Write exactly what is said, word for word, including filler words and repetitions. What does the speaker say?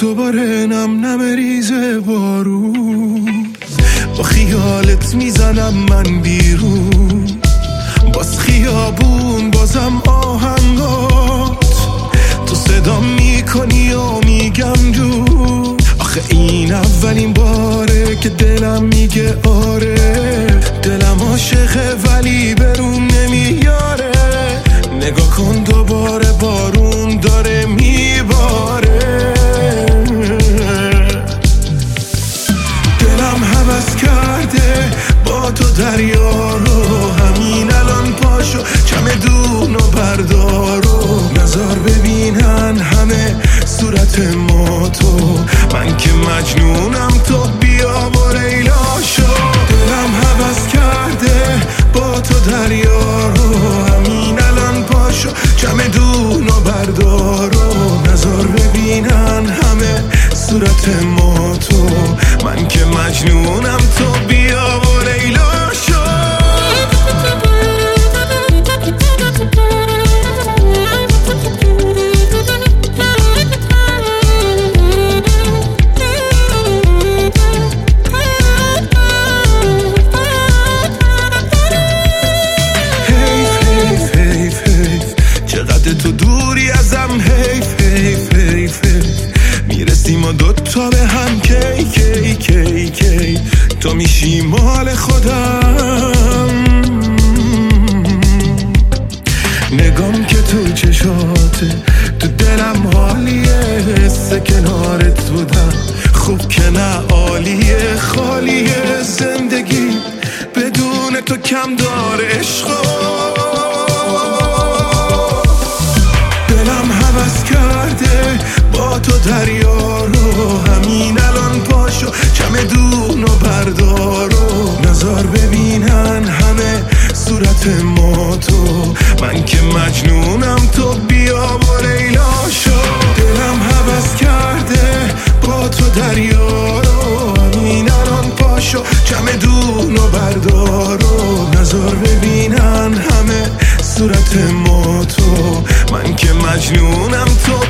دوباره نم نم ریزه بارون، با خیالت میزنم من بیرون، باز خیابون بازم آهنگات، تو صدا میکنی و میگم جو. آخه این اولین باره که دلم میگه آره، دلم عاشقه ولی برون نمیاره. نگاه کن دوباره بارون داره میباره، دلم هوس کرده با تو دریا رو، همین الان پاشو چمدون و بردارو، نظر ببینن همه صورت ما تو، من که مجنونم تو بیا و لیلا شو. دلم هوس کرده با تو دریا رو، همین الان پاشو چمدون و بردارو، نظر ببینن همه صورت ما تو، من که مجنونم تو بیا و لیلا شو. چقدر تو دوری ازم، حیف حیف حیف حیف، میرسیم و دوتا به هم کی کی کی کی، تو میشی مال خودم. نگام که تو چشاته، تو دلم حالیه، حس کنارت بودم خوب که نه عالیه، خالیه زندگی بدون تو کم داره عشقا. دلم هوس کرده با تو دریا رو، همین الان پاشو چمدون و بردارو، نظر ببینن همه صورت ما تو، من که مجنونم تو بیا و لیلا شو. دلم هوس کرده با تو دریا رو، همین الان پاشو چمدون و بردارو، نظر ببینن همه صورت ما تو، من که مجنونم تو